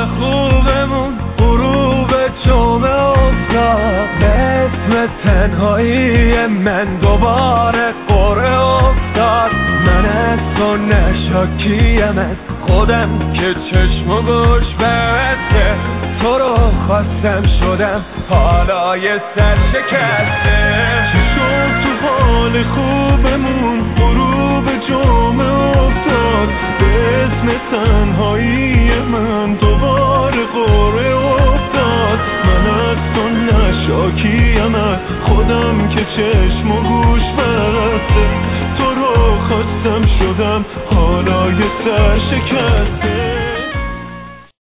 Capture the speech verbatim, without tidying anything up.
حال خوبمون غروب جمعه افتاد، به اسم تنهایی من دوباره قرعه افتاد. من از تو نشاکیم از خودم که چشم و گوش بسته، تو رو خواستم شدم حالا یه سر شکسته. چی شد تو حال خوبمون غروب جمعه افتاد، به اسم تنهایی من دوباره قرعه افتاد. من از تو نشاکیم از خودم که چشم و گوش بسته، تو رو خواستم شدم حالا یه سر شکسته.